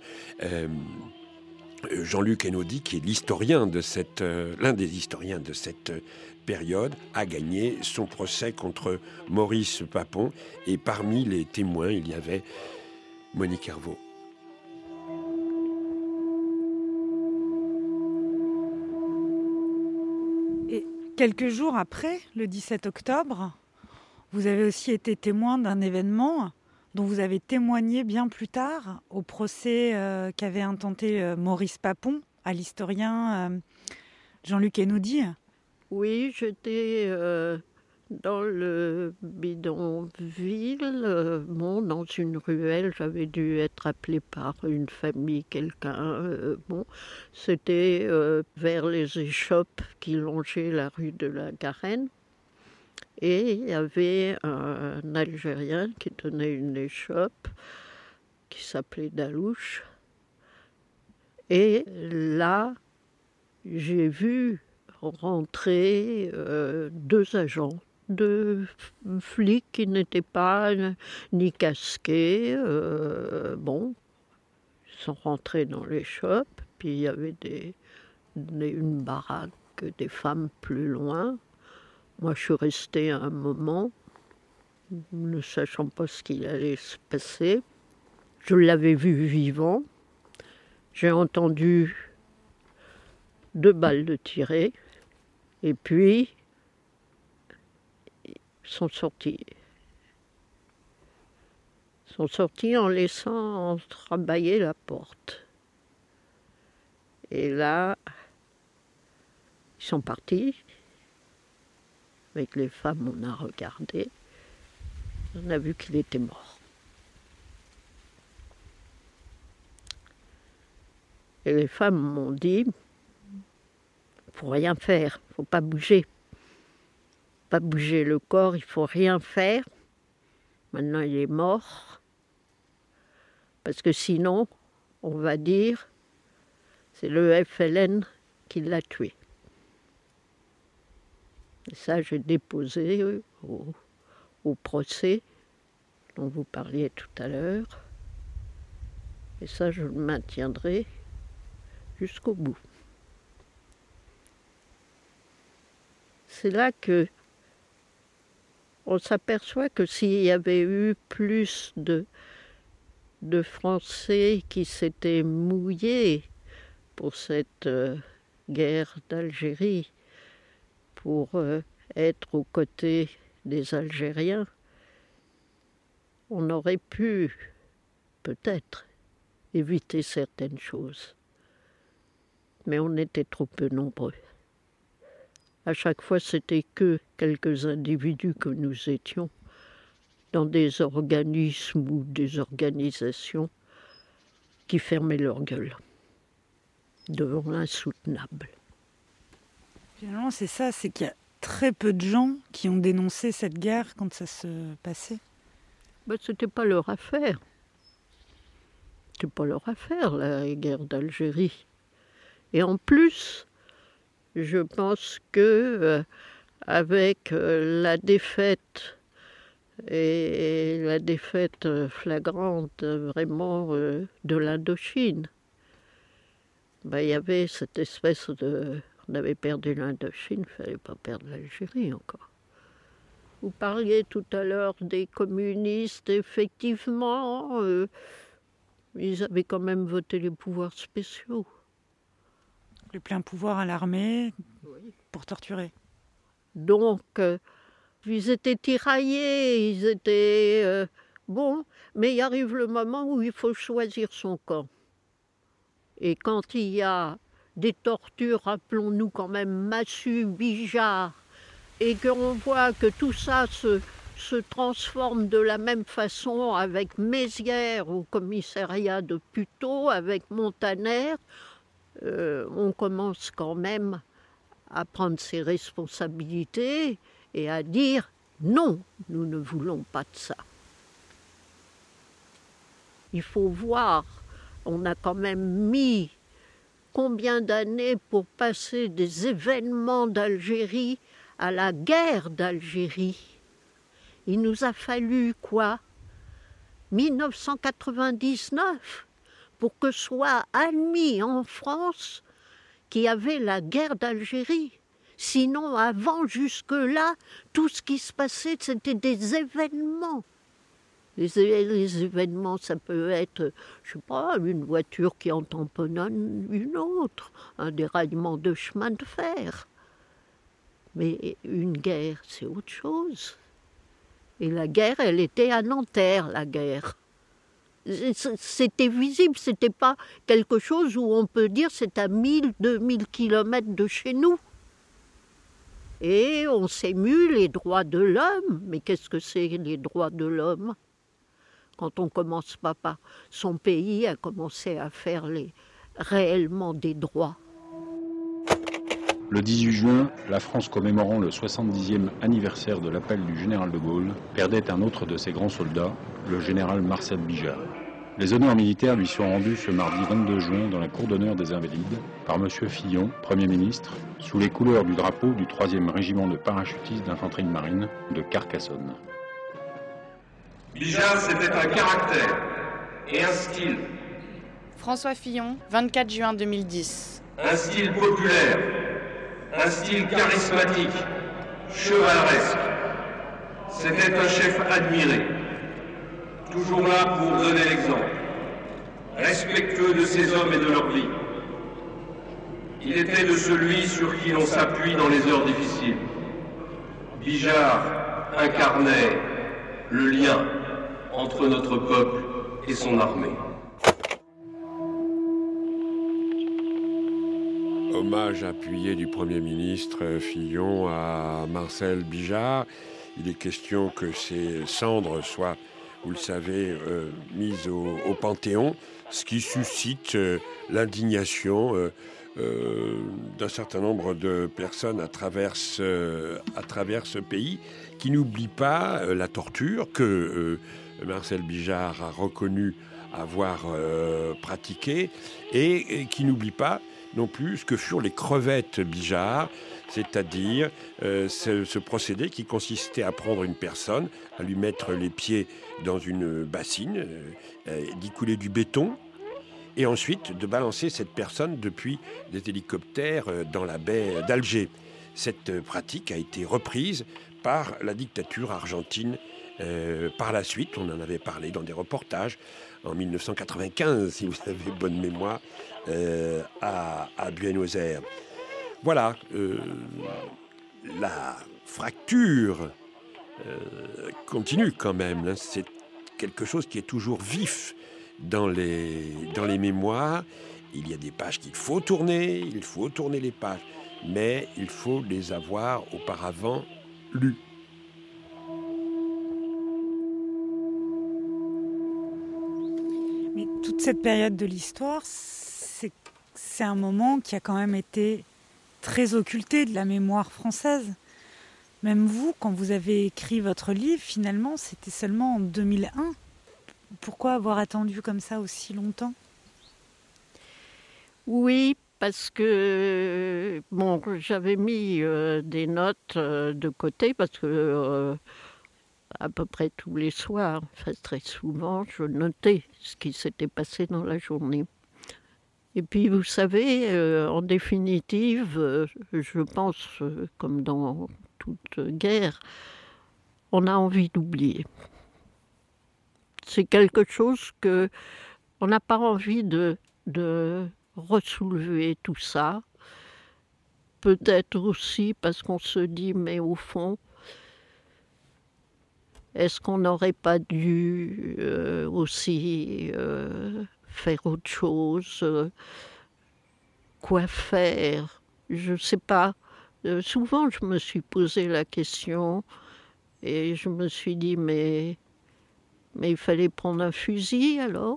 Jean-Luc Einaudi, qui est l'un des historiens de cette période, a gagné son procès contre Maurice Papon. Et parmi les témoins, il y avait Monique Herveau. Et quelques jours après, le 17 octobre, vous avez aussi été témoin d'un événement dont vous avez témoigné bien plus tard au procès qu'avait intenté Maurice Papon à l'historien Jean-Luc Einaudi. Oui, j'étais dans le bidonville, dans une ruelle. J'avais dû être appelée par une famille, quelqu'un. C'était vers les échoppes qui longeaient la rue de la Garenne. Et il y avait un Algérien qui tenait une échoppe qui s'appelait Dalouche. Et là, j'ai vu rentrer 2 agents, 2 flics qui n'étaient pas ni casqués. Ils sont rentrés dans l'échoppe, puis il y avait une baraque, des femmes plus loin. Moi, je suis restée un moment, ne sachant pas ce qu'il allait se passer. Je l'avais vu vivant. J'ai entendu 2 balles de tirer. Et puis, ils sont sortis. Ils sont sortis en laissant entrebâiller la porte. Et là, ils sont partis. Avec les femmes, on a regardé. On a vu qu'il était mort. Et les femmes m'ont dit, il faut rien faire, il ne faut pas bouger. Pas bouger le corps, il ne faut rien faire. Maintenant, il est mort. Parce que sinon, on va dire, c'est le FLN qui l'a tué. Et ça, j'ai déposé au procès dont vous parliez tout à l'heure. Et ça, je le maintiendrai jusqu'au bout. C'est là que on s'aperçoit que s'il y avait eu plus de Français qui s'étaient mouillés pour cette guerre d'Algérie, pour être aux côtés des Algériens, on aurait pu peut-être éviter certaines choses. Mais on était trop peu nombreux. À chaque fois, c'était que quelques individus que nous étions dans des organismes ou des organisations qui fermaient leur gueule devant l'insoutenable. Finalement, c'est ça, c'est qu'il y a très peu de gens qui ont dénoncé cette guerre quand ça se passait. C'était pas leur affaire. C'était pas leur affaire, la guerre d'Algérie. Et en plus, je pense que avec la défaite et la défaite flagrante vraiment de l'Indochine, Il y avait cette espèce de... On avait perdu l'Indochine, il ne fallait pas perdre l'Algérie encore. Vous parliez tout à l'heure des communistes, effectivement, ils avaient quand même voté les pouvoirs spéciaux. Le plein pouvoir à l'armée pour torturer. Donc, ils étaient tiraillés, ils étaient... bon, mais il arrive le moment où il faut choisir son camp. Et quand il y a des tortures, rappelons-nous quand même Massu, Bijard, et qu'on voit que tout ça se transforme de la même façon avec Mézières au commissariat de Puteaux, avec Montaner, on commence quand même à prendre ses responsabilités et à dire non, nous ne voulons pas de ça. Il faut voir, on a quand même mis combien d'années pour passer des événements d'Algérie à la guerre d'Algérie. Il nous a fallu quoi 1999 pour que soit admis en France qu'il y avait la guerre d'Algérie. Sinon, avant, jusque-là, tout ce qui se passait, c'était des événements. Les événements, ça peut être, je sais pas, une voiture qui en tamponne une autre, un déraillement de chemin de fer. Mais une guerre, c'est autre chose. Et la guerre, elle était à Nanterre, la guerre. C'était visible, c'était pas quelque chose où on peut dire c'est à 1000, 2000 kilomètres de chez nous. Et on s'émue les droits de l'homme. Mais qu'est-ce que c'est les droits de l'homme? Quand on commence pas par son pays à commencer à faire réellement des droits. Le 18 juin, la France commémorant le 70e anniversaire de l'appel du général de Gaulle perdait un autre de ses grands soldats, le général Marcel Bijard. Les honneurs militaires lui sont rendus ce mardi 22 juin dans la cour d'honneur des Invalides par M. Fillon, Premier ministre, sous les couleurs du drapeau du 3e régiment de parachutistes d'infanterie de marine de Carcassonne. Bijard, c'était un caractère et un style. François Fillon, 24 juin 2010. Un style populaire, un style charismatique, chevaleresque. C'était un chef admiré, toujours là pour donner l'exemple, respectueux de ses hommes et de leur vie. Il était de celui sur qui l'on s'appuie dans les heures difficiles. Bijard incarnait le lien entre notre peuple et son armée. Hommage appuyé du Premier ministre Fillon à Marcel Bijard. Il est question que ces cendres soient, vous le savez, mises au Panthéon, ce qui suscite l'indignation d'un certain nombre de personnes à travers ce pays, qui n'oublient pas la torture que Marcel Bijard a reconnu avoir pratiquée et qui n'oublie pas non plus ce que furent les crevettes Bijard, c'est-à-dire ce procédé qui consistait à prendre une personne, à lui mettre les pieds dans une bassine, d'y couler du béton, et ensuite de balancer cette personne depuis des hélicoptères dans la baie d'Alger. Cette pratique a été reprise par la dictature argentine par la suite. On en avait parlé dans des reportages en 1995, si vous avez bonne mémoire, à Buenos Aires. Voilà, la fracture continue quand même. Hein. C'est quelque chose qui est toujours vif dans les mémoires. Il y a des pages qu'il faut tourner, il faut tourner les pages, mais il faut les avoir auparavant lues. Mais toute cette période de l'histoire, c'est un moment qui a quand même été très occulté de la mémoire française. Même vous, quand vous avez écrit votre livre, finalement, c'était seulement en 2001. Pourquoi avoir attendu comme ça aussi longtemps ? Oui, parce que j'avais mis des notes de côté, parce que à peu près tous les soirs, enfin très souvent, je notais ce qui s'était passé dans la journée. Et puis, vous savez, en définitive, je pense, comme dans toute guerre, on a envie d'oublier. C'est quelque chose que on n'a pas envie de ressoulever tout ça. Peut-être aussi parce qu'on se dit, mais au fond, est-ce qu'on n'aurait pas dû aussi faire autre chose? Quoi faire? Je ne sais pas. Souvent, je me suis posé la question et je me suis dit, mais il fallait prendre un fusil alors?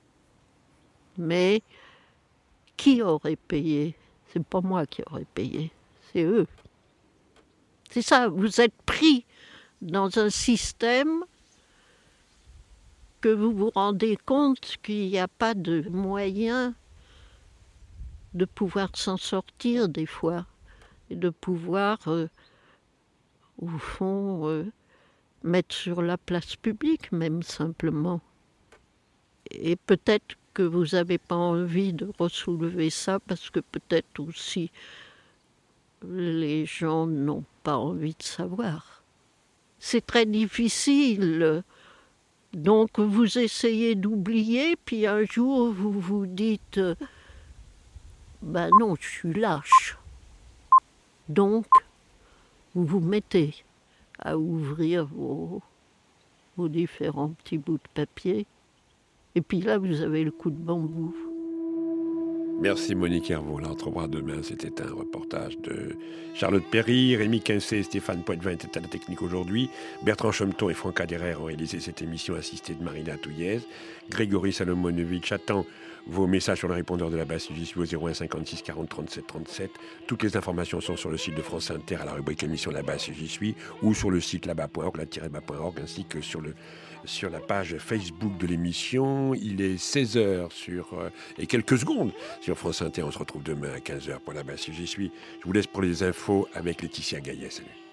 Mais qui aurait payé? C'est pas moi qui aurais payé, c'est eux. C'est ça, vous êtes pris dans un système que vous vous rendez compte qu'il n'y a pas de moyen de pouvoir s'en sortir des fois, et de pouvoir, au fond, mettre sur la place publique même simplement. Et peut-être que vous n'avez pas envie de ressoulever ça parce que peut-être aussi les gens n'ont pas envie de savoir. C'est très difficile. Donc vous essayez d'oublier, puis un jour vous vous dites ben non, je suis lâche. Donc vous vous mettez à ouvrir vos différents petits bouts de papier. Et puis là, vous avez le coup de bambou. Merci Monique Hervaux. On la retrouvera demain. C'était un reportage de Charlotte Perry, Rémi Quincé, Stéphane Poitvin était à la technique aujourd'hui. Bertrand Chomton et Franck Aderer ont réalisé cette émission assistée de Marina Touillez. Grégory Salomonovitch attend vos messages sur le répondeur de la base j'y suis au 01 56 40 37 37. Toutes les informations sont sur le site de France Inter à la rubrique émission La Base j'y suis ou sur le site là-bas.org, la-bas.org ainsi que sur la page Facebook de l'émission. Il est 16h et quelques secondes sur France Inter. On se retrouve demain à 15h pour La Base j'y suis. Je vous laisse pour les infos avec Laetitia Gaillet. Salut.